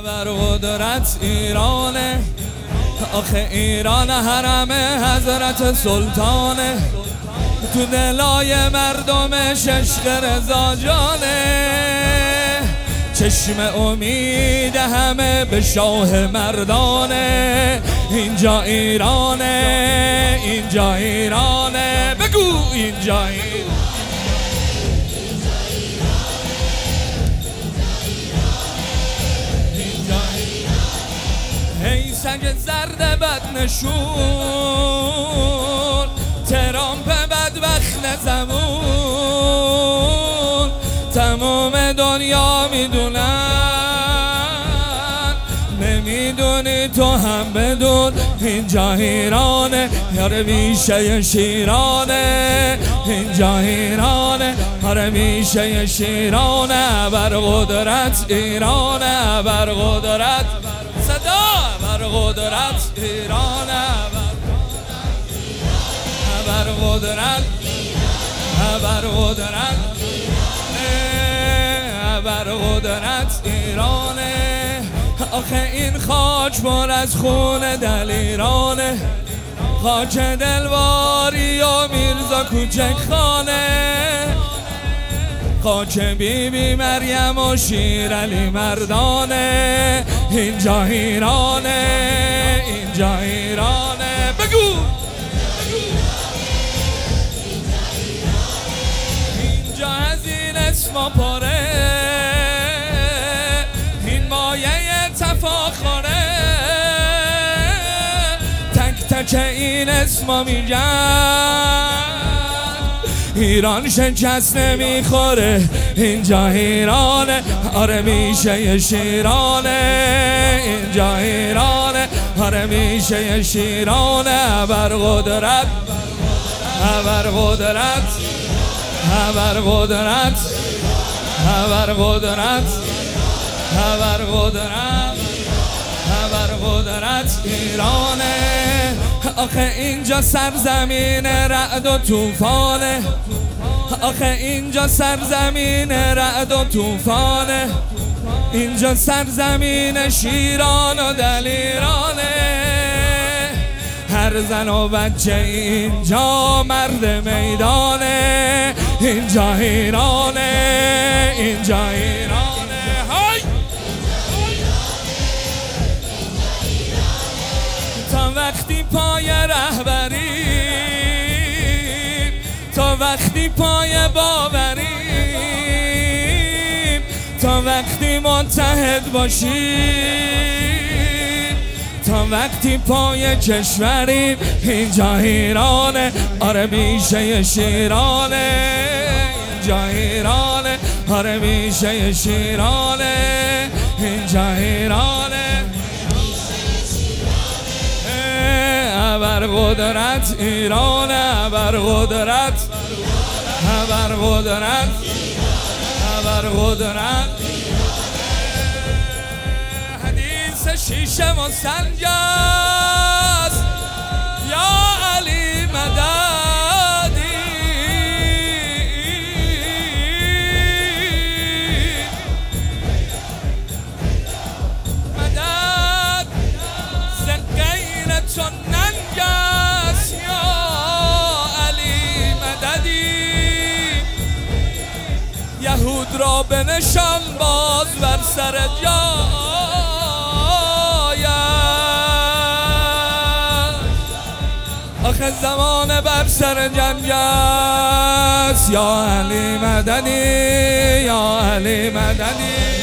ابر قدرت ایرانه، آخه ایران حرم حضرت سلطانه، تو دلای مردمش عشق رضا جانه، چشم امید همه به شاه مردانه. اینجا ایرانه، اینجا ایرانه، بگو اینجا ایرانه. ای سگ زرد بد نشون، ترامپ بدبخت زمون، تمام دنیا میدونن، نمیدونی تو هم بدون. اینجا ایرانه، یاره میشه شیرانه، اینجا ایرانه، یاره میشه شیرانه. بر قدرت ایرانه، بر قدرت صدا، بر قدرت ایرانه، بر قدرت، بر قدرت، بر قدرت ایرانه. آخه این خاک پر از خون دلیرانه، خاک دلواری و میرزا کوچک خانه، خاک بی بی مریم و شیر علی مردانه. اینجا ایرانه، اینجا ایرانه، بگو اینجا از این اسما پاره، این مایه تفاخره، تک تک این اسما میگن ایران شکست نمیخوره. اینجا ایرانه، آره میشه شیرانه، اینجا ایرانه، آره میشه شیرانه. بر قدرت، بر قدرت، بر قدرت، بر قدرت، بر قدرت، بر قدرت ایرانه. آخه اینجا سرزمین رعد و طوفانه، آخه اینجا سرزمین رعد و طوفانه، اینجا سرزمین شیران و دلیرانه. هر زن و بچه اینجا مرد میدانه. اینجا ایرانه، اینجا ایرانه. های تا وقتی پای رهبریم، تا وقتی پای باوریم، تا وقتی متحد باشیم، تا وقتی پای کشوریم. اینجا ایرانه، آره میشه شیرانه، اینجا ایرانه، آره میشه شیرانه، اینجا ایرانه. بر قدرت ایرانه، بر قدرت، بر قدرت، بر قدرت. حدیث شیشه و سنگ است یا علی مددی، مدد ز غیرت و ننگ است یا علی مددی. یهود را به نشان باز بر سر جای، آخه زمان بر سر جنگ است یا علی مددی، یا علی مددی.